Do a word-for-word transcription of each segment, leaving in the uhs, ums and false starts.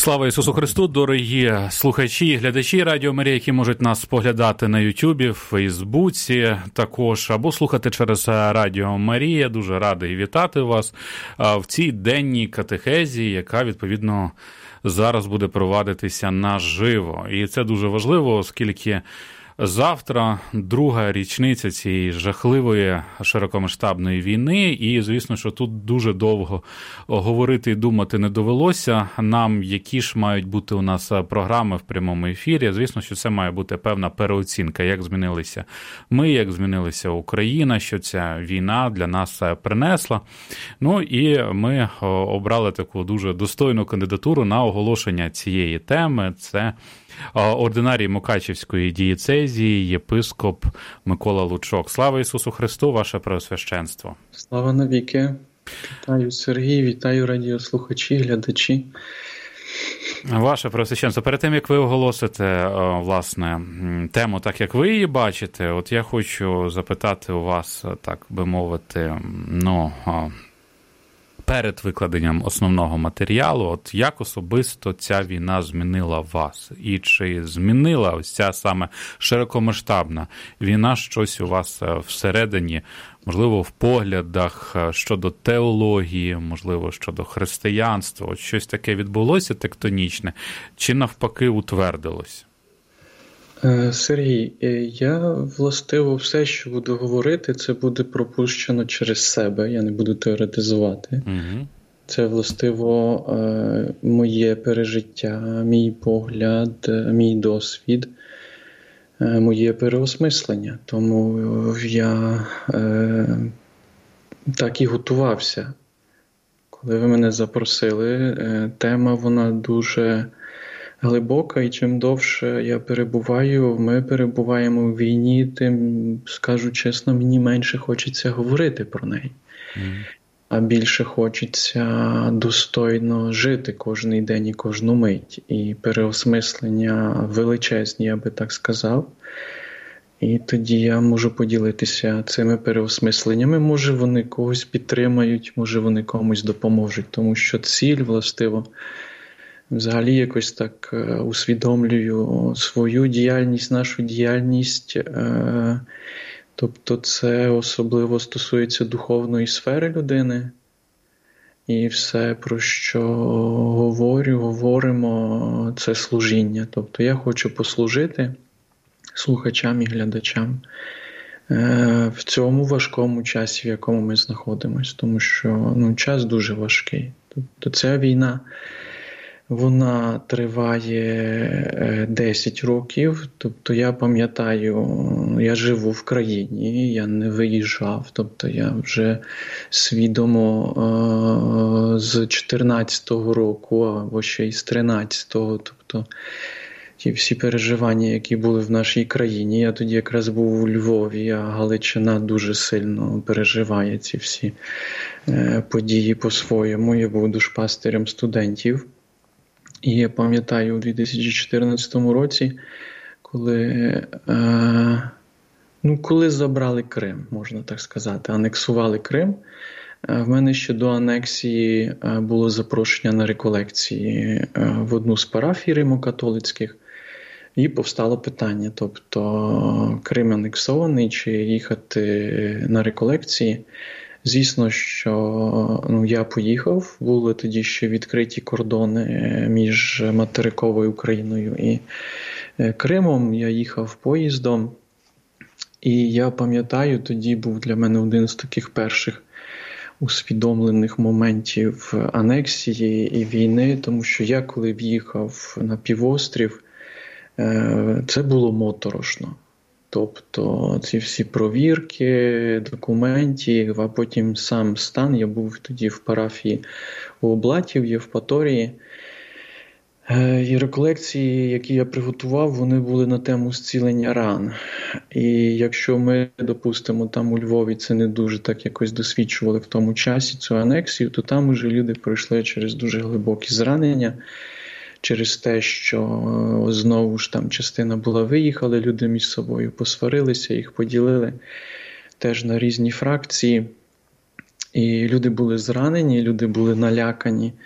Слава Ісусу Христу, дорогі слухачі і глядачі Радіо Марія, які можуть нас споглядати на Ютубі, в Фейсбуці також, або слухати через Радіо Марія. Дуже радий вітати вас в цій денній катехезі, яка, відповідно, зараз буде провадитися наживо. І це дуже важливо, оскільки завтра друга річниця цієї жахливої широкомасштабної війни, і, звісно, що тут дуже довго говорити і думати не довелося нам, які ж мають бути у нас програми в прямому ефірі. Звісно, що це має бути певна переоцінка, як змінилися ми, як змінилася Україна, що ця війна для нас принесла. Ну і ми обрали таку дуже достойну кандидатуру на оголошення цієї теми. Це ординарій Мукачівської дієцезії, єпископ Микола Лучок. Слава Ісусу Христу, ваше преосвященство. Слава навіки. Вітаю, Сергій, вітаю радіослухачі, глядачі. Ваше преосвященство, перед тим, як ви оголосите, власне, тему так, як ви її бачите, от я хочу запитати у вас, так би мовити, ну, перед викладенням основного матеріалу, от як особисто ця війна змінила вас? І чи змінила ось ця саме широкомасштабна війна щось у вас всередині, можливо, в поглядах щодо теології, можливо, щодо християнства? От щось таке відбулося тектонічне, чи навпаки утвердилось? Сергій, я, властиво, все, що буду говорити, це буде пропущено через себе, я не буду теоретизувати. Угу. Це, властиво, моє пережиття, мій погляд, мій досвід, моє переосмислення. Тому я так і готувався. Коли ви мене запросили, тема, вона дуже глибока, і чим довше я перебуваю, ми перебуваємо у війні, тим, скажу чесно, мені менше хочеться говорити про неї. Mm. А більше хочеться достойно жити кожний день і кожну мить. І переосмислення величезні, я би так сказав. І тоді я можу поділитися цими переосмисленнями. Може, вони когось підтримають, може, вони комусь допоможуть. Тому що ціль, властиво, взагалі якось так усвідомлюю свою діяльність, нашу діяльність. Тобто це особливо стосується духовної сфери людини. І все, про що говорю, говоримо, це служіння. Тобто я хочу послужити слухачам і глядачам в цьому важкому часі, в якому ми знаходимося. Тому що ну, час дуже важкий. Тобто ця війна, вона триває десять років, тобто я пам'ятаю, я живу в країні, я не виїжджав, тобто я вже свідомо е- з чотирнадцятого року, або ще й з тринадцятого, тобто ті всі переживання, які були в нашій країні. Я тоді якраз був у Львові, а Галичина дуже сильно переживає ці всі е- події по-своєму. Я був душпастирем студентів. І я пам'ятаю, у дві тисячі чотирнадцятому році, коли, е, ну, коли забрали Крим, можна так сказати, анексували Крим, е, в мене ще до анексії е, було запрошення на реколекції е, в одну з парафій римо-католицьких, і повстало питання, тобто Крим анексований, чи їхати на реколекції. Звісно, що ну, я поїхав, були тоді ще відкриті кордони між материковою Україною і Кримом. Я їхав поїздом, і я пам'ятаю, тоді був для мене один з таких перших усвідомлених моментів анексії і війни, тому що я, коли в'їхав на півострів, це було моторошно. Тобто ці всі провірки, документів, а потім сам стан. Я був тоді в парафії у Облаті, в Євпаторії. І реколекції, які я приготував, вони були на тему зцілення ран. І якщо ми, допустимо, там у Львові це не дуже так якось досвідчували в тому часі, цю анексію, то там уже люди пройшли через дуже глибокі зранення, через те, що знову ж там частина була виїхала, люди між собою посварилися, їх поділили теж на різні фракції. І люди були зранені, люди були налякані.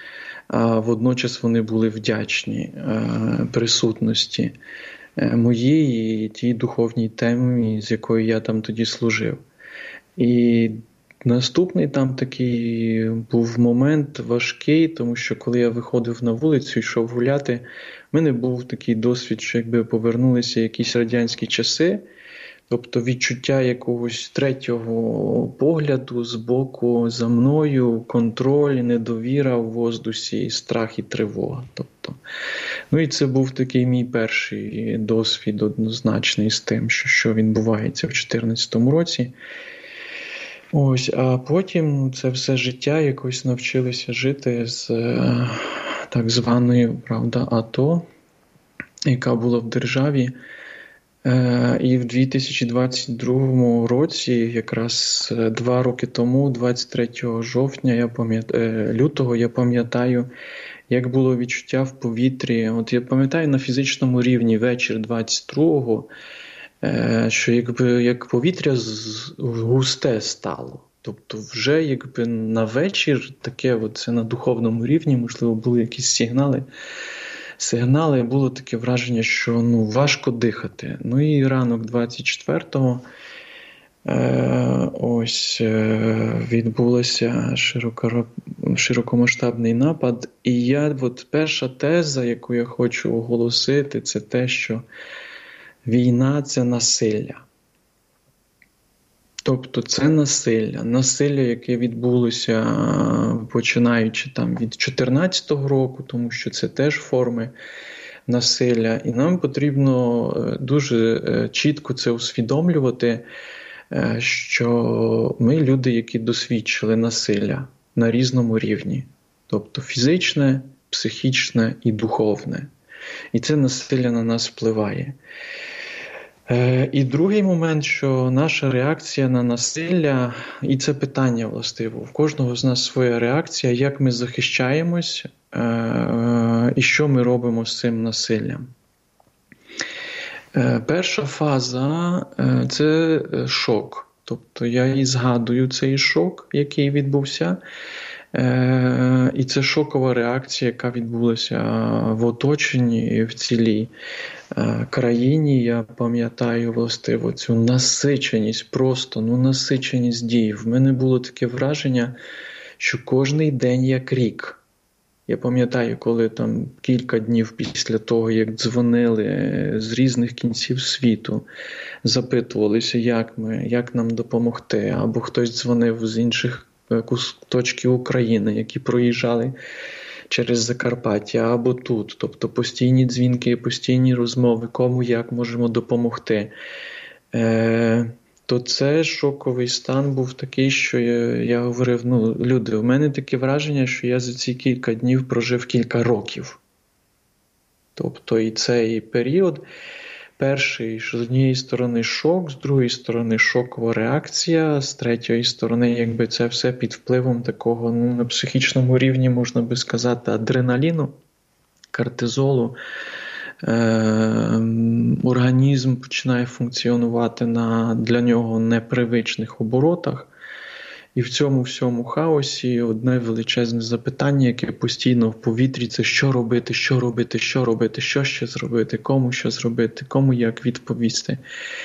а водночас вони були вдячні присутності моїй і тій духовній темі, з якою я там тоді служив. І наступний там такий був момент важкий, тому що коли я виходив на вулицю, йшов гуляти, в мене був такий досвід, що якби повернулися якісь радянські часи, тобто відчуття якогось третього погляду з боку за мною, контроль, недовіра в воздусі, страх і тривога. Тобто, ну і це був такий мій перший досвід однозначний з тим, що, що відбувається в дві тисячі чотирнадцятому році. Ось, а потім це все життя якось навчилися жити з так званою, правда, АТО, яка була в державі. І в дві тисячі двадцять другому році, якраз два роки тому, двадцять третього жовтня, я пам'ятаю, лютого, я пам'ятаю, як було відчуття в повітрі. От я пам'ятаю на фізичному рівні вечір двадцять другого, що якби як повітря густе стало. Тобто вже якби на вечір таке, от це на духовному рівні, можливо, були якісь сигнали. Сигнали, було таке враження, що ну, важко дихати. Ну і ранок двадцять четвертого е, ось е, відбулося широко, широкомасштабний напад. І я, от перша теза, яку я хочу оголосити, це те, що війна – це насилля. Тобто це насилля. Насилля, яке відбулося починаючи там від чотирнадцятого року, тому що це теж форми насилля. І нам потрібно дуже чітко це усвідомлювати, що ми люди, які досвідчили насилля на різному рівні. Тобто фізичне, психічне і духовне. І це насилля на нас впливає. І другий момент, що наша реакція на насилля, і це питання властиво, в кожного з нас своя реакція, як ми захищаємось і що ми робимо з цим насиллям. Перша фаза – це шок. Тобто я і згадую цей шок, який відбувся. І це шокова реакція, яка відбулася в оточенні і в цілій країні. Я пам'ятаю властиво цю насиченість, просто ну, насиченість дій. В мене було таке враження, що кожний день як рік. Я пам'ятаю, коли там кілька днів після того, як дзвонили з різних кінців світу, запитувалися, як ми, як нам допомогти, або хтось дзвонив з інших куточків України, які проїжджали через Закарпаття або тут. Тобто постійні дзвінки, постійні розмови, кому як можемо допомогти. Е, то це шоковий стан був такий, що я, я говорив, ну, люди, у мене таке враження, що я за ці кілька днів прожив кілька років. Тобто і цей період, перший, з однієї сторони шок, з другої сторони шокова реакція, з третьої сторони, якби це все під впливом такого, ну, на психічному рівні, можна би сказати, адреналіну, кортизолу. Е- організм починає функціонувати на для нього непривичних оборотах. І в цьому всьому хаосі одне величезне запитання, яке постійно в повітрі, це що робити, що робити, що робити, що ще зробити, кому що зробити, кому як відповісти.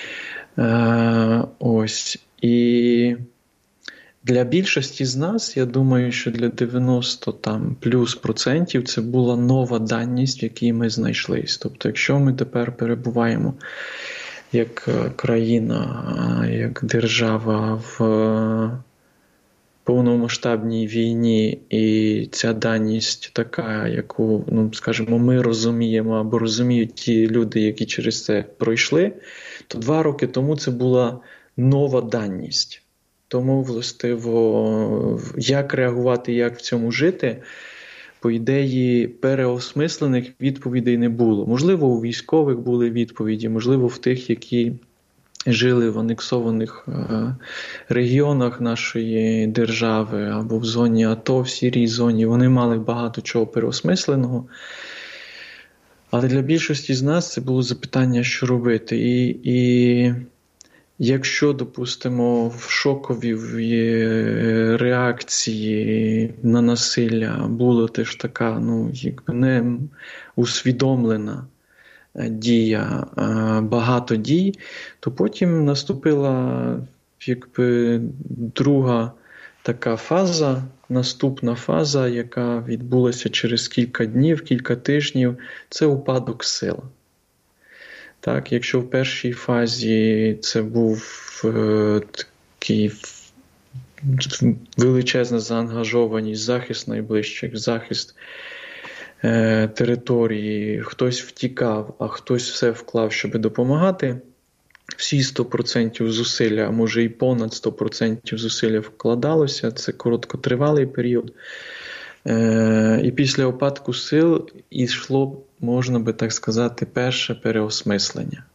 Е, ось. І для більшості з нас, я думаю, що для дев'яносто там плюс процентів це була нова даність, в якій ми знайшлись. Тобто, якщо ми тепер перебуваємо як країна, як держава в повномасштабній війні, і ця даність така, яку, ну, скажімо, ми розуміємо, або розуміють ті люди, які через це пройшли, то два роки тому це була нова даність. Тому, властиво, як реагувати, як в цьому жити, по ідеї, переосмислених відповідей не було. Можливо, у військових були відповіді, можливо, в тих, які жили в анексованих е, регіонах нашої держави або в зоні АТО, в сірій зоні, вони мали багато чого переосмисленого. Але для більшості з нас це було запитання, що робити. І, і Якщо, допустимо, в шоковій реакції на насилля була теж така, ну, якби не усвідомлена дія, багато дій, то потім наступила якби друга така фаза, наступна фаза, яка відбулася через кілька днів, кілька тижнів, це упадок сил. Так, якщо в першій фазі це був е, такий величезна заангажованість, захист найближчих, захист е, території, хтось втікав, а хтось все вклав, щоб допомагати, всі сто відсотків зусилля, а може і понад сто відсотків зусилля вкладалося, це короткотривалий період. Е, і після упадку сил йшло, можна би так сказати, перше переосмислення.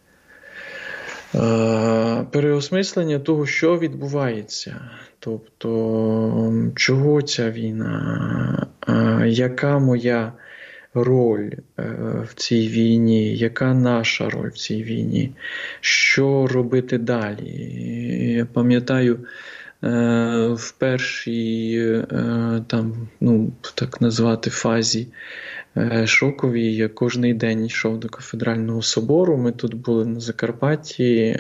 Е, переосмислення того, що відбувається. Тобто, чого ця війна, е, яка моя роль е, в цій війні, яка наша роль в цій війні, що робити далі. Я пам'ятаю, в першій, там, ну, так назвати, фазі шоковій, я кожний день йшов до Кафедрального собору. Ми тут були на Закарпатті.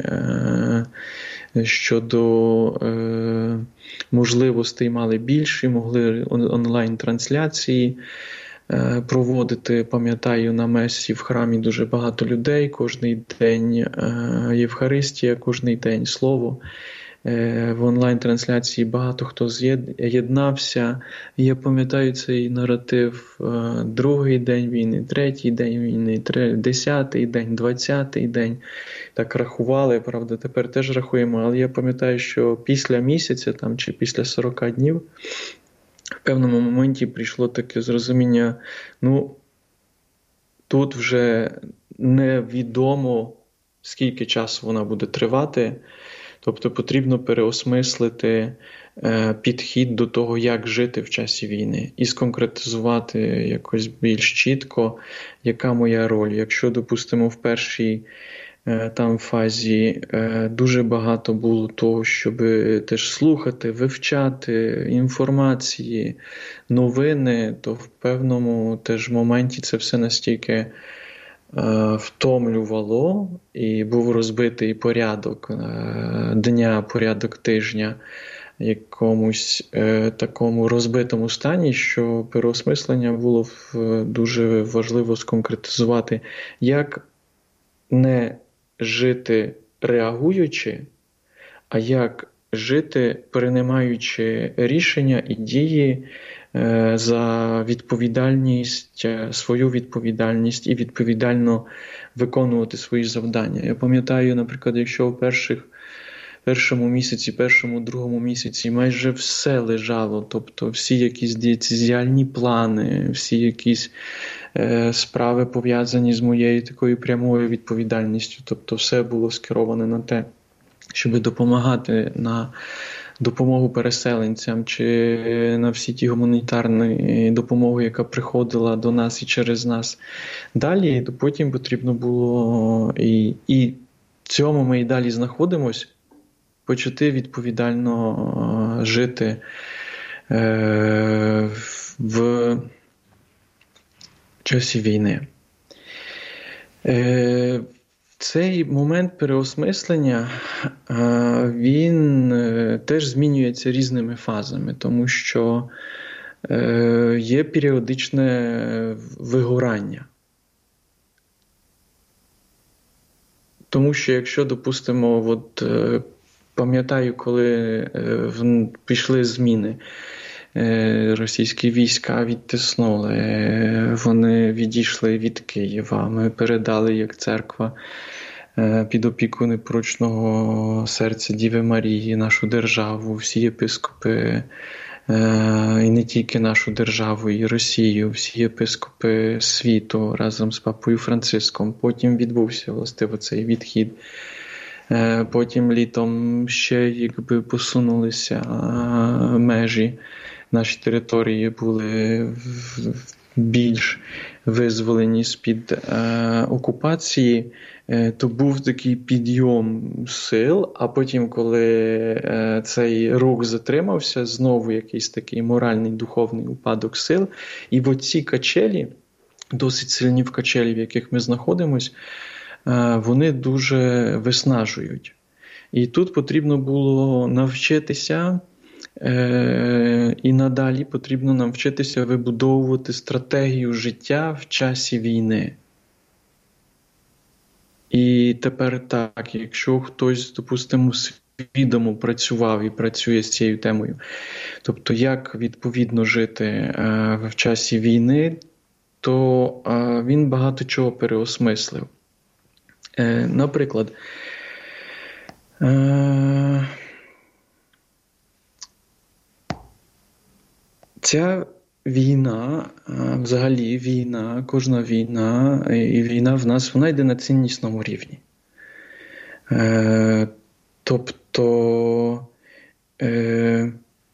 Щодо можливостей мали більші, могли онлайн-трансляції проводити. Пам'ятаю, на месі в храмі дуже багато людей, кожний день Євхаристія, кожний день Слово. В онлайн-трансляції багато хто з'єднався. Я пам'ятаю цей наратив: другий день війни, третій день війни, десятий день, двадцятий день. Так рахували, правда, тепер теж рахуємо, але я пам'ятаю, що після місяця там, чи після сорока днів в певному моменті прийшло таке зрозуміння, ну, тут вже невідомо, скільки часу вона буде тривати. Тобто потрібно переосмислити е, підхід до того, як жити в часі війни, і сконкретизувати якось більш чітко, яка моя роль. Якщо, допустимо, в першій е, там фазі е, дуже багато було того, щоб теж слухати, вивчати інформації, новини, то в певному теж моменті це все настільки втомлювало, і був розбитий порядок дня, порядок тижня якомусь е, такому розбитому стані, що переосмислення було дуже важливо сконкретизувати, як не жити реагуючи, а як жити, переймаючи рішення і дії е, за відповідальність, е, свою відповідальність і відповідально виконувати свої завдання. Я пам'ятаю, наприклад, якщо в перших, першому місяці, першому, другому місяці майже все лежало, тобто всі якісь діяльні плани, всі якісь е, справи пов'язані з моєю такою прямою відповідальністю, тобто все було скероване на те, щоб допомагати на допомогу переселенцям чи на всі ті гуманітарні допомоги, яка приходила до нас і через нас. Далі, то потім потрібно було, і, і в цьому ми і далі знаходимось, почати відповідально жити е, в часі війни. Е, Цей момент переосмислення, він теж змінюється різними фазами, тому що є періодичне вигорання. Тому що якщо, допустимо, от, пам'ятаю, коли пішли зміни, російські війська відтиснули, вони відійшли від Києва, ми передали як церква під опіку непорочного серця Діви Марії нашу державу, всі єпископи, і не тільки нашу державу, і Росію, всі єпископи світу разом з папою Франциском. Потім відбувся, власне, цей відхід. Потім літом ще якби посунулися межі. Наші території були більш визволені з-під е, окупації, е, то був такий підйом сил, а потім, коли е, цей рух затримався, знову якийсь такий моральний, духовний упадок сил. І в оці качелі, досить сильні в качелі, в яких ми знаходимося, е, вони дуже виснажують. І тут потрібно було навчитися, е, і надалі потрібно нам вчитися вибудовувати стратегію життя в часі війни. І тепер так, якщо хтось, допустимо, свідомо працював і працює з цією темою, тобто як відповідно жити е, в часі війни, то е, він багато чого переосмислив. Е, наприклад, е, ця війна, взагалі війна, кожна війна, і війна в нас, вона йде на ціннісному рівні. Е, тобто, е,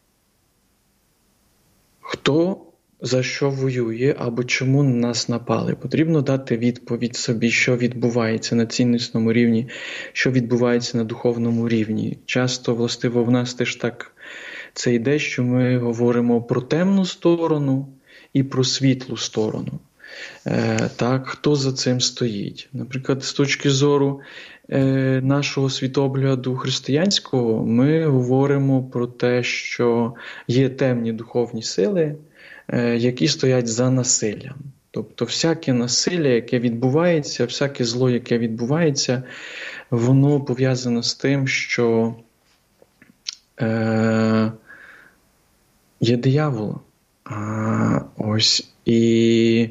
хто за що воює або чому на нас напали, потрібно дати відповідь собі, що відбувається на ціннісному рівні, що відбувається на духовному рівні. Часто, властиво, в нас теж так це йде, що ми говоримо про темну сторону і про світлу сторону. Е, так, хто за цим стоїть? Наприклад, з точки зору е, нашого світогляду християнського, ми говоримо про те, що є темні духовні сили, е, які стоять за насиллям. Тобто всяке насилля, яке відбувається, всяке зло, яке відбувається, воно пов'язано з тим, що е, є диявол. А, ось. І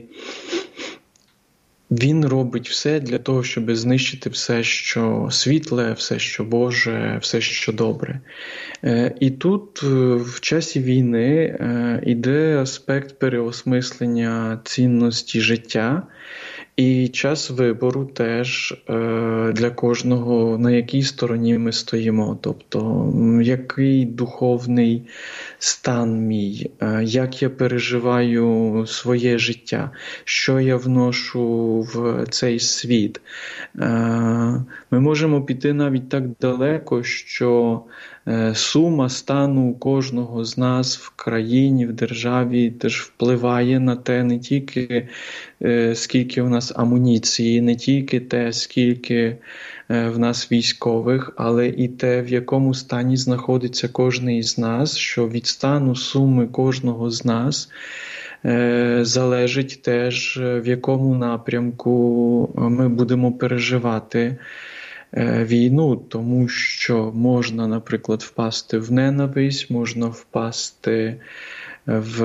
він робить все для того, щоб знищити все, що світле, все, що Боже, все, що добре. Е, і тут в часі війни е, йде аспект переосмислення цінності життя, і час вибору теж е, для кожного, на якій стороні ми стоїмо. Тобто, який духовний стан мій, е, як я переживаю своє життя, що я вношу в цей світ. Е, ми можемо піти навіть так далеко, що е, сума стану кожного з нас в країні, в державі теж впливає на те, не тільки е, скільки в нас амуніції, не тільки те, скільки е, в нас військових, але і те, в якому стані знаходиться кожен із нас, що від стану суми кожного з нас е, залежить теж, в якому напрямку ми будемо переживати е, війну, тому що можна, наприклад, впасти в ненависть, можна впасти в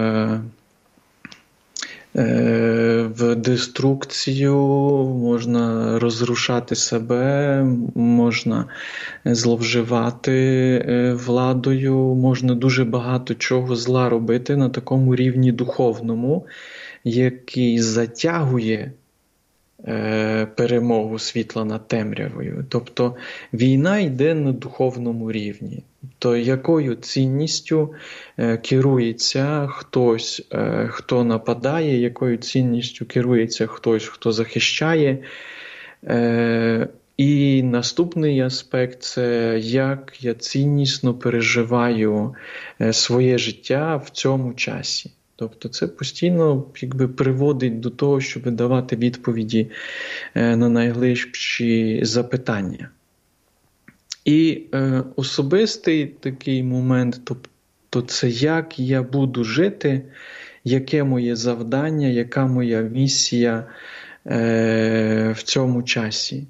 в деструкцію, можна розрушати себе, можна зловживати владою, можна дуже багато чого зла робити на такому рівні духовному, який затягує перемогу світла над темрявою. Тобто війна йде на духовному рівні. То якою цінністю керується хтось, хто нападає, якою цінністю керується хтось, хто захищає. І наступний аспект – це як я ціннісно переживаю своє життя в цьому часі. Тобто це постійно якби приводить до того, щоб давати відповіді на найглибші запитання. І е, особистий такий момент, тобто це як я буду жити, яке моє завдання, яка моя місія е, в цьому часі.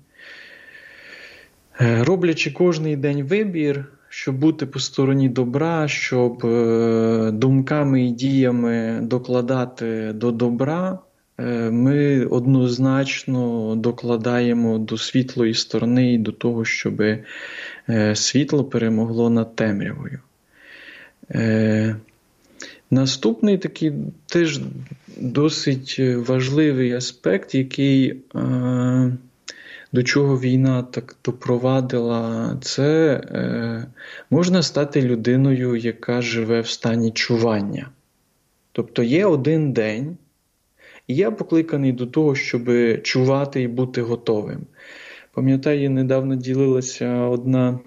Е, роблячи кожний день вибір, щоб бути по стороні добра, щоб е, думками і діями докладати до добра, е, ми однозначно докладаємо до світлої сторони і до того, щоб е, світло перемогло над темрявою. Е, наступний такий теж досить важливий аспект, який е, до чого війна так допровадила, це е, можна стати людиною, яка живе в стані чування. Тобто є один день, і я покликаний до того, щоб чувати і бути готовим. Пам'ятаю, недавно ділилася одна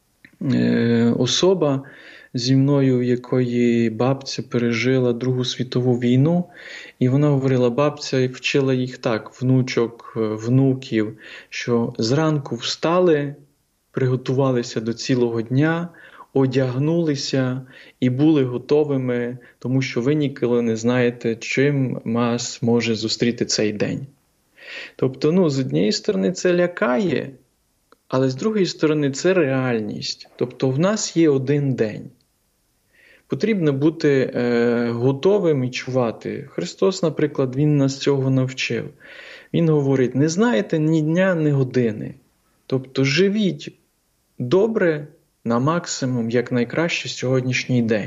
е, особа зі мною, в якої бабця пережила Другу світову війну, і вона говорила, бабця вчила їх так, внучок, внуків, що зранку встали, приготувалися до цілого дня, одягнулися і були готовими, тому що ви ніколи не знаєте, чим вас може зустріти цей день. Тобто, ну, з однієї сторони це лякає, але з другої сторони це реальність. Тобто в нас є один день. Потрібно бути е, готовим і чувати. Христос, наприклад, Він нас цього навчив. Він говорить, не знаєте ні дня, ні години. Тобто живіть добре на максимум, як найкраще сьогоднішній день.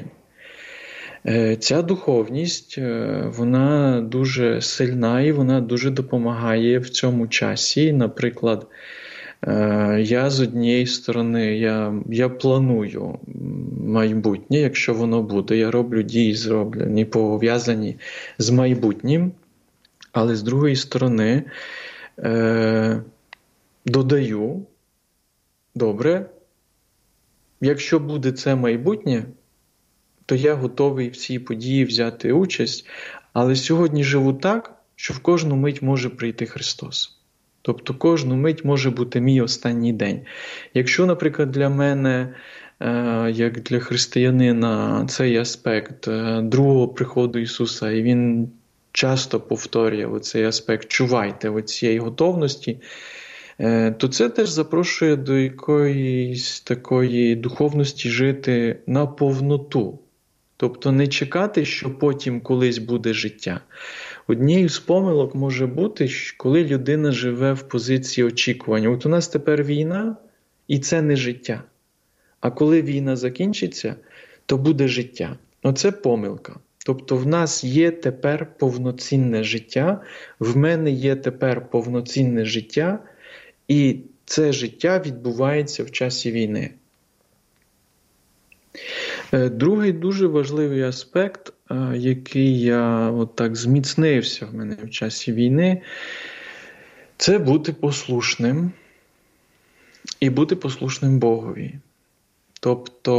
Е, ця духовність, е, вона дуже сильна і вона дуже допомагає в цьому часі. Наприклад, я з однієї сторони, я, я планую майбутнє, якщо воно буде, я роблю дії, зроблені, пов'язані з майбутнім, але з другої сторони е, додаю, добре, якщо буде це майбутнє, то я готовий в цій події взяти участь, але сьогодні живу так, що в кожну мить може прийти Христос. Тобто кожну мить може бути мій останній день. Якщо, наприклад, для мене, як для християнина, цей аспект другого приходу Ісуса, і Він часто повторює оцей аспект «чувайте» оцієї готовності, то це теж запрошує до якоїсь такої духовності жити на повноту. Тобто не чекати, що потім колись буде життя. Однією з помилок може бути, коли людина живе в позиції очікування. От у нас тепер війна, і це не життя. А коли війна закінчиться, то буде життя. Оце помилка. Тобто в нас є тепер повноцінне життя, в мене є тепер повноцінне життя, і це життя відбувається в часі війни. Другий дуже важливий аспект, який я от так зміцнився в мене в часі війни, це бути послушним і бути послушним Богові. Тобто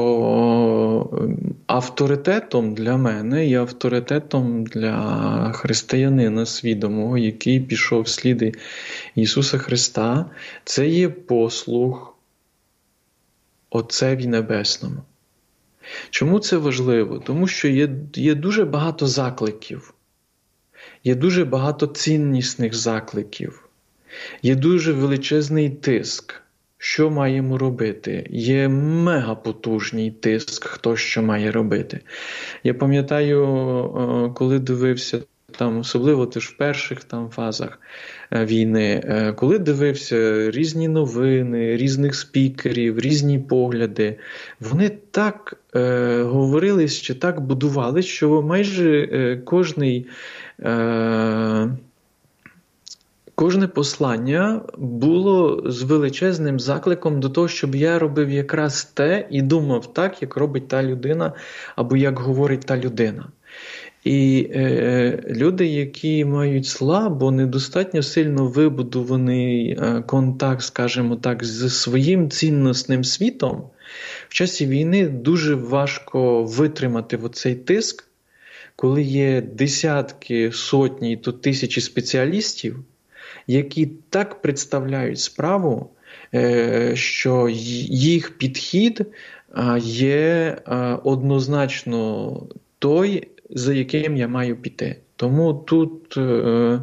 авторитетом для мене і авторитетом для християнина свідомого, який пішов в сліди Ісуса Христа, це є послух Отцеві Небесному. Чому це важливо? Тому що є, є дуже багато закликів, є дуже багато ціннісних закликів, є дуже величезний тиск, що маємо робити. Є мегапотужний тиск, хто що має робити. Я пам'ятаю, коли дивився, там, особливо теж в перших там фазах війни, коли дивився різні новини, різних спікерів, різні погляди, вони так е, говорили, чи так будували, що майже е, кожний, е, кожне послання було з величезним закликом до того, щоб я робив якраз те і думав так, як робить та людина, або як говорить та людина. І е, люди, які мають слабо, недостатньо сильно вибудований е, контакт, скажімо так, зі своїм цінностним світом, в часі війни дуже важко витримати оцей тиск, коли є десятки, сотні, то тисячі спеціалістів, які так представляють справу, е, що їх підхід е, є е, однозначно той, за яким я маю піти. Тому тут е,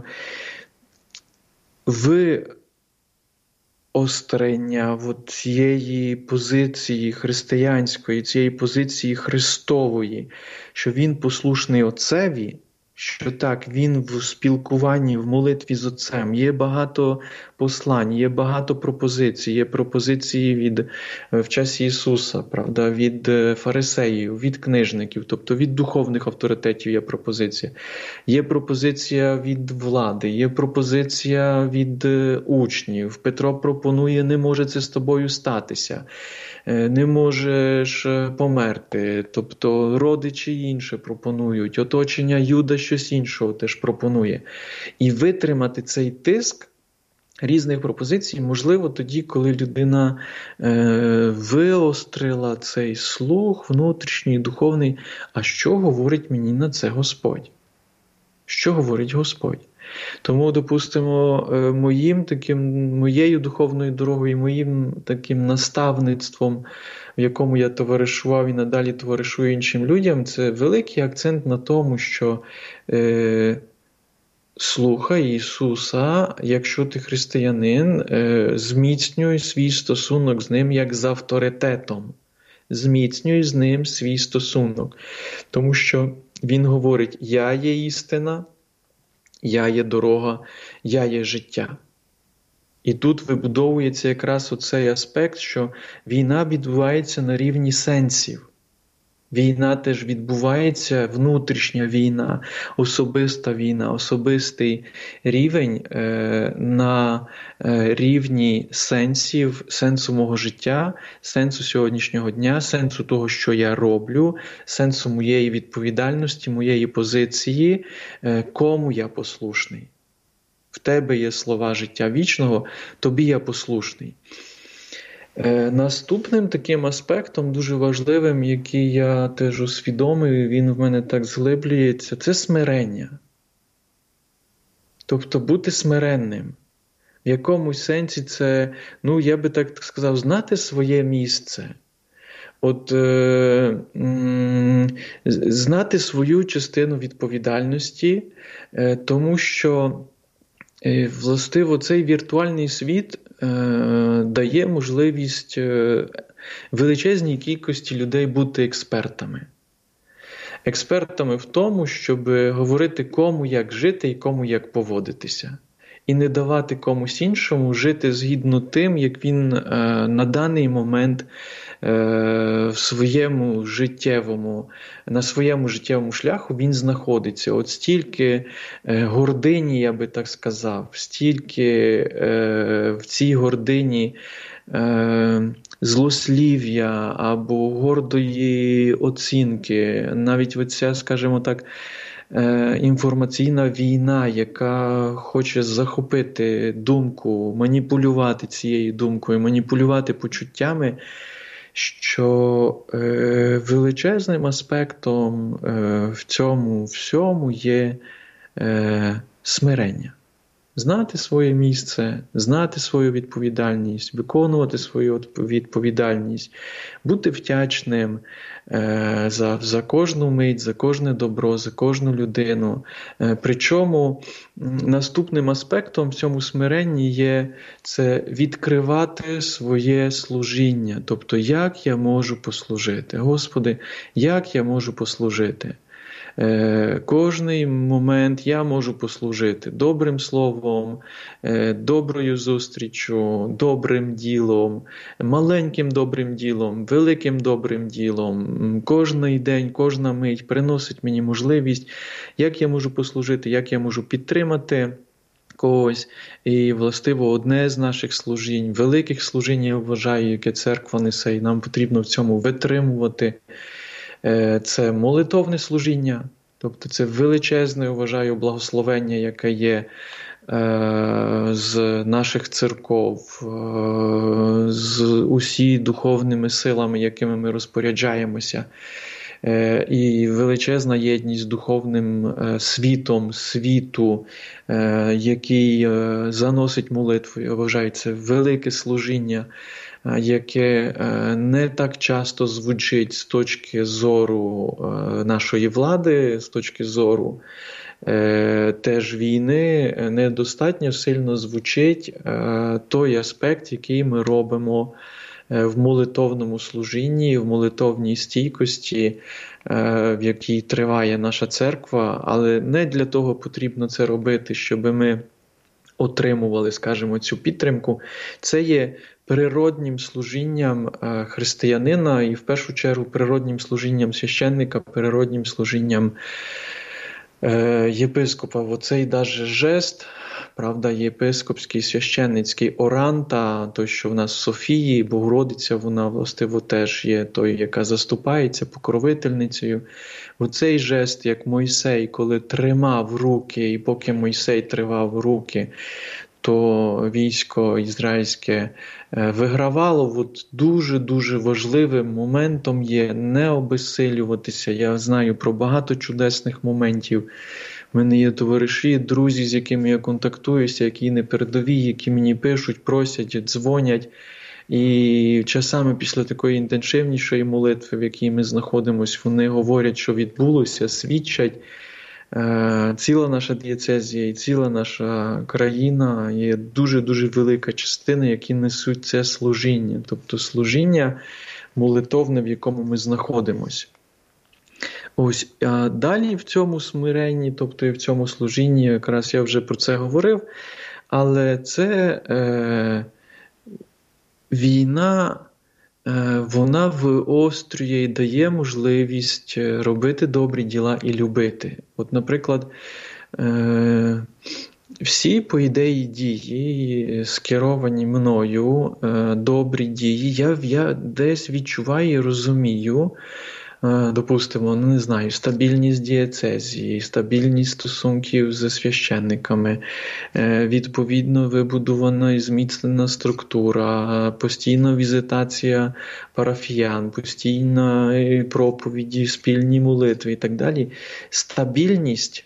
виострення цієї позиції християнської, цієї позиції Христової, що він послушний Отцеві, що так, він в спілкуванні, в молитві з Отцем. Є багато послань, є багато пропозицій. Є пропозиції від, в часі Ісуса, правда, від фарисеїв, від книжників, тобто від духовних авторитетів є пропозиція. Є пропозиція від влади, є пропозиція від учнів. Петро пропонує, не може це з тобою статися, не можеш померти. Тобто родичі інше пропонують, оточення Юда щось іншого теж пропонує. І витримати цей тиск різних пропозицій можливо тоді, коли людина е, виострила цей слух внутрішній, духовний. А що говорить мені на це Господь? Що говорить Господь? Тому, допустимо, моїм таким, моєю духовною дорогою, моїм таким наставництвом, в якому я товаришував і надалі товаришую іншим людям, це великий акцент на тому, що е, слухай Ісуса, якщо ти християнин, е, зміцнюй свій стосунок з Ним як з авторитетом. Зміцнюй з Ним свій стосунок. Тому що Він говорить, я є істина, я є дорога, я є життя. І тут вибудовується якраз оцей аспект, що війна відбувається на рівні сенсів. Війна теж відбувається, внутрішня війна, особиста війна, особистий рівень е, на е, рівні сенсів, сенсу мого життя, сенсу сьогоднішнього дня, сенсу того, що я роблю, сенсу моєї відповідальності, моєї позиції, е, кому я послушний. В тебе є слова життя вічного, тобі я послушний. Е, наступним таким аспектом, дуже важливим, який я теж усвідомив, він в мене так зглиблюється, це смирення. Тобто бути смиренним. В якомусь сенсі це, ну я би так сказав, знати своє місце. От е, м, знати свою частину відповідальності, е, тому що е, властиво цей віртуальний світ дає можливість величезній кількості людей бути експертами. Експертами в тому, щоб говорити кому як жити і кому як поводитися. І не давати комусь іншому жити згідно тим, як він на даний момент в своєму життєвому, на своєму життєвому шляху він знаходиться. От стільки гордині, я би так сказав, стільки в цій гордині злослів'я або гордої оцінки, навіть оця, скажімо так, інформаційна війна, яка хоче захопити думку, маніпулювати цією думкою, маніпулювати почуттями, що е, величезним аспектом е, в цьому всьому є е, смирення. Знати своє місце, знати свою відповідальність, виконувати свою відповідальність, бути вдячним е, за, за кожну мить, за кожне добро, за кожну людину. Е, причому наступним аспектом в цьому смиренні є це відкривати своє служіння. Тобто, як я можу послужити? Господи, як я можу послужити? Е, кожний момент я можу послужити добрим словом, е, доброю зустрічю, добрим ділом, маленьким добрим ділом, великим добрим ділом. Кожний день, кожна мить приносить мені можливість, як я можу послужити, як я можу підтримати когось. І, властиво, одне з наших служінь, великих служінь, я вважаю, яке церква несе, і нам потрібно в цьому витримувати, це молитовне служіння, тобто це величезне, вважаю, благословення, яке є е, з наших церков, е, з усі духовними силами, якими ми розпоряджаємося, е, і величезна єдність з духовним е, світом, світу, е, який е, заносить молитву. Я вважаю, це велике служіння, яке не так часто звучить з точки зору нашої влади, з точки зору теж війни, недостатньо сильно звучить той аспект, який ми робимо в молитовному служінні, в молитовній стійкості, в якій триває наша церква, але не для того потрібно це робити, щоб ми отримували, скажімо, цю підтримку, це є природнім служінням християнина і, в першу чергу, природнім служінням священника, природнім служінням єпископа. Оцей даже жест, правда, єпископський, священницький оранта, той, що в нас в Софії, Богородиця, вона, властиво, теж є той, яка заступається покровительницею. Оцей жест, як Мойсей, коли тримав руки, і поки Мойсей тримав руки, то військо ізраїльське вигравало. От дуже-дуже важливим моментом є не обезсилюватися. Я знаю про багато чудесних моментів. У мене є товариші, друзі, з якими я контактуюся, які не передові, які мені пишуть, просять, дзвонять. І часами після такої інтенсивнішої молитви, в якій ми знаходимося, вони говорять, що відбулося, свідчать. Ціла наша дієцезія і ціла наша країна є дуже-дуже велика частина, які несуть це служіння. Тобто служіння молитовне, в якому ми знаходимося. Ось, а далі в цьому смиренні, тобто і в цьому служінні, якраз я вже про це говорив, але це е, війна, е, вона виострює і дає можливість робити добрі діла і любити. От, наприклад, е, всі, по ідеї, дії, скеровані мною, е, добрі дії, я, я десь відчуваю і розумію, допустимо, ну не знаю, стабільність дієцезії, стабільність стосунків зі священниками, відповідно вибудована і зміцнена структура, постійна візитація парафіян, постійна проповіді, спільні молитви і так далі. Стабільність,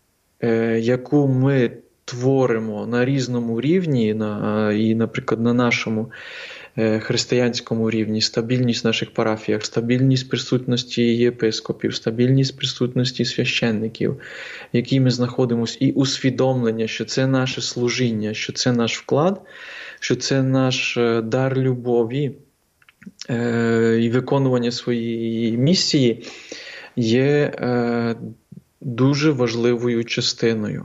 яку ми творимо на різному рівні, на, і, наприклад, на нашому християнському рівні, стабільність в наших парафіях, стабільність присутності єпископів, стабільність присутності священників, в якій ми знаходимося, і усвідомлення, що це наше служіння, що це наш вклад, що це наш дар любові е- і виконування своєї місії є е- дуже важливою частиною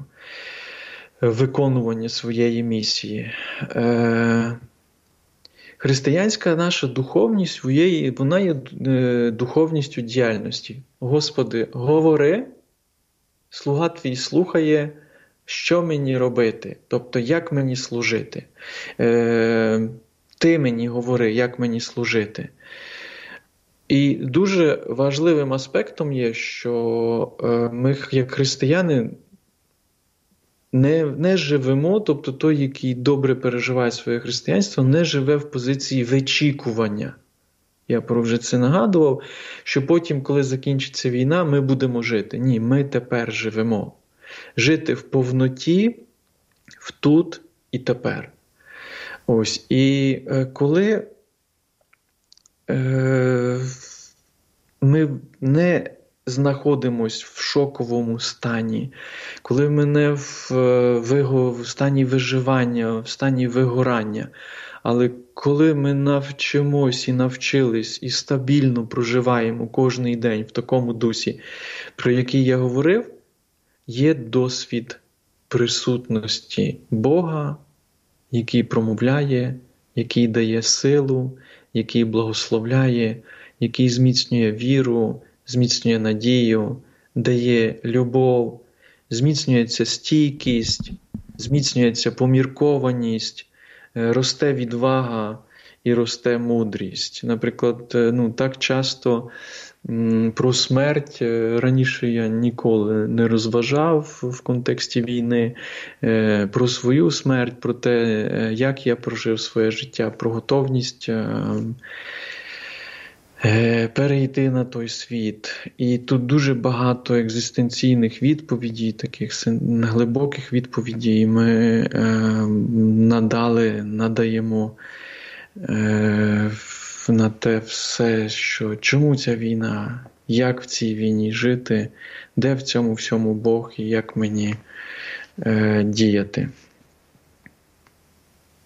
виконування своєї місії. Е- Християнська наша духовність, вона є духовністю діяльності. Господи, говори, слуга твій слухає, що мені робити, тобто як мені служити. Е, ти мені говори, як мені служити. І дуже важливим аспектом є, що ми, як християни, Не, не живемо, тобто той, який добре переживає своє християнство, не живе в позиції вичікування. Я про вже це нагадував, що потім, коли закінчиться війна, ми будемо жити. Ні, ми тепер живемо. Жити в повноті, в тут і тепер. Ось. І е, коли е, ми не знаходимось в шоковому стані, коли ми не в, в, в стані виживання, в стані вигорання, але коли ми навчимось і навчились і стабільно проживаємо кожний день в такому дусі, про який я говорив, є досвід присутності Бога, який промовляє, який дає силу, який благословляє, який зміцнює віру, зміцнює надію, дає любов, зміцнюється стійкість, зміцнюється поміркованість, росте відвага і росте мудрість. Наприклад, ну, так часто м, про смерть раніше я ніколи не розважав в контексті війни, е, про свою смерть, про те, як я прожив своє життя, про готовність е, перейти на той світ. І тут дуже багато екзистенційних відповідей, таких глибоких відповідей ми е, надали, надаємо е, на те все, що чому ця війна, як в цій війні жити, де в цьому всьому Бог і як мені е, діяти.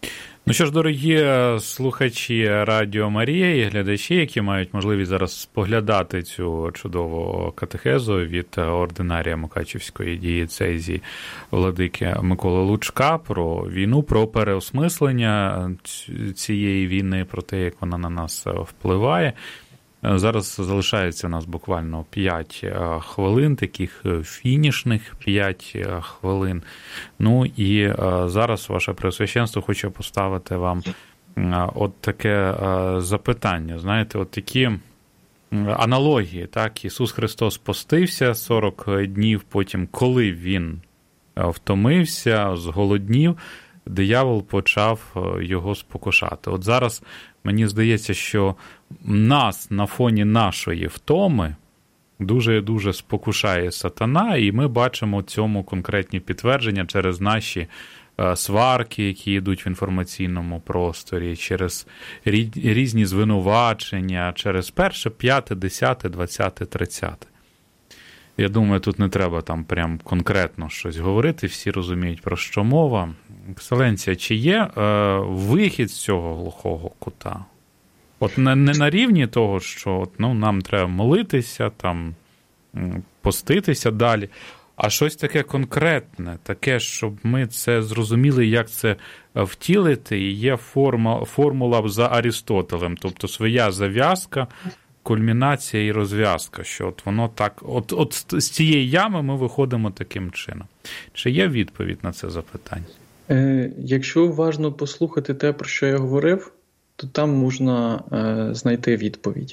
Ну що ж, дорогі слухачі Радіо Марія і глядачі, які мають можливість зараз споглядати цю чудову катехезу від ординарія Мукачівської дієцезії владики Миколи Лучка про війну, про переосмислення цієї війни, про те, як вона на нас впливає. Зараз залишається у нас буквально п'ять хвилин, таких фінішних п'ять хвилин. Ну і зараз, ваше Преосвященство, хочу поставити вам от таке запитання. Знаєте, от такі аналогії. Так? Ісус Христос постився сорок днів, потім, коли Він втомився, зголоднів, диявол почав його спокушати. От зараз мені здається, що нас на фоні нашої втоми дуже-дуже спокушає сатана, і ми бачимо цьому конкретні підтвердження через наші сварки, які йдуть в інформаційному просторі, через різні звинувачення, через перше, п'яте, десяте, двадцяте, тридцяте. Я думаю, тут не треба там прям конкретно щось говорити, всі розуміють, про що мова. Екселенція, чи є е, вихід з цього глухого кута? От не, не на рівні того, що от, ну, нам треба молитися, там, поститися далі, а щось таке конкретне, таке, щоб ми це зрозуміли, як це втілити, і є форма, формула за Арістотелем, тобто своя зав'язка, кульмінація і розв'язка, що от воно так, от, от з цієї ями ми виходимо таким чином. Чи є відповідь на це запитання? Е, якщо уважно послухати те, про що я говорив, то там можна е, знайти відповідь.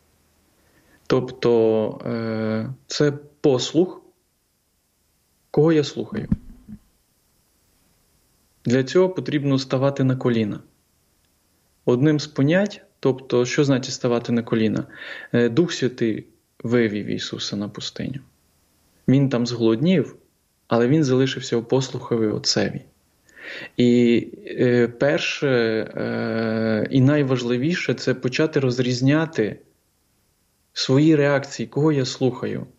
Тобто е, це послух, кого я слухаю. Для цього потрібно ставати на коліна. Одним з понять, тобто, що значить ставати на коліна? Е, Дух Святий вивів Ісуса на пустиню. Він там зголоднів, але Він залишився у послухові Отцеві. І е, перше е, і найважливіше – це почати розрізняти свої реакції, кого я слухаю.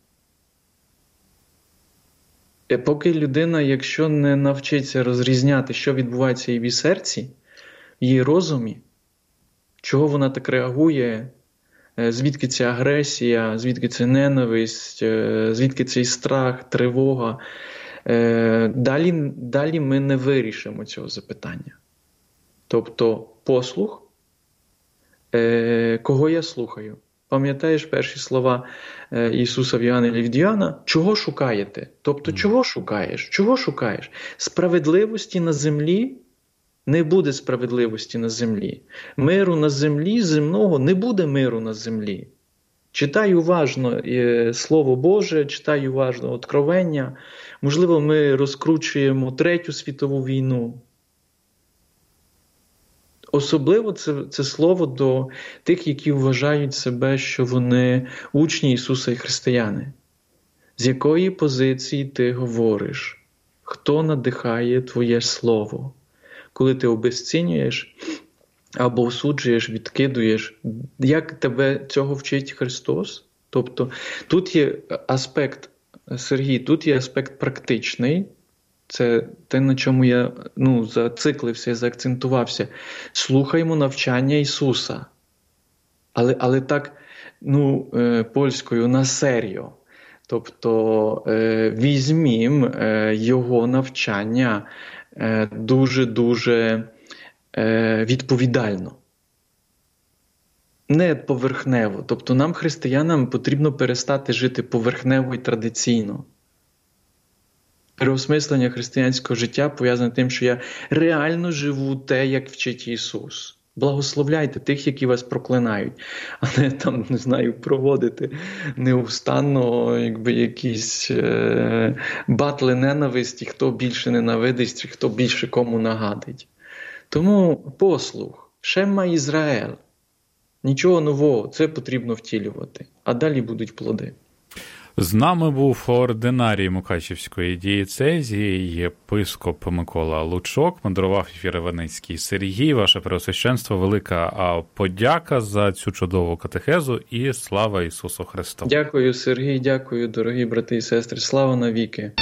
Е, поки людина, якщо не навчиться розрізняти, що відбувається в її серці, в її розумі, чого вона так реагує, е, звідки ця агресія, звідки ця ненависть, е, звідки цей страх, тривога, Далі, далі ми не вирішимо цього запитання. Тобто послух, е, кого я слухаю. Пам'ятаєш перші слова Ісуса в Євангелії від Йоанна? Чого шукаєте? Тобто чого шукаєш? Чого шукаєш? Справедливості на землі? Не буде справедливості на землі. Миру на землі земного не буде миру на землі. Читай уважно Слово Боже, читай уважно Откровення. Можливо, ми розкручуємо Третю світову війну. Особливо це, це слово до тих, які вважають себе, що вони учні Ісуса і християни. З якої позиції ти говориш? Хто надихає твоє слово? Коли ти обезцінюєш або осуджуєш, відкидуєш, як тебе цього вчить Христос? Тобто тут є аспект, Сергій, тут є аспект практичний, це те, на чому я ну, зациклився і заакцентувався. Слухаймо навчання Ісуса. Але, але так, ну, польською, на серйо. Тобто візьмім Його навчання дуже-дуже відповідально. Не поверхнево. Тобто нам, християнам, потрібно перестати жити поверхнево і традиційно. Переосмислення християнського життя пов'язане з тим, що я реально живу те, як вчить Ісус. Благословляйте тих, які вас проклинають, а не там, не знаю, проводити неустанно якби, якісь е- батли ненависті, хто більше ненавидить, хто більше кому нагадить. Тому послух, Шемма Ізраїль. Нічого нового, це потрібно втілювати. А далі будуть плоди. З нами був ординарій Мукачівської дієцезії, єпископ Микола Лучок, мудрував ефір Іваницький Сергій. Ваше Преосвященство, велика подяка за цю чудову катехезу і слава Ісусу Христу. Дякую, Сергій, дякую, дорогі брати і сестри. Слава навіки.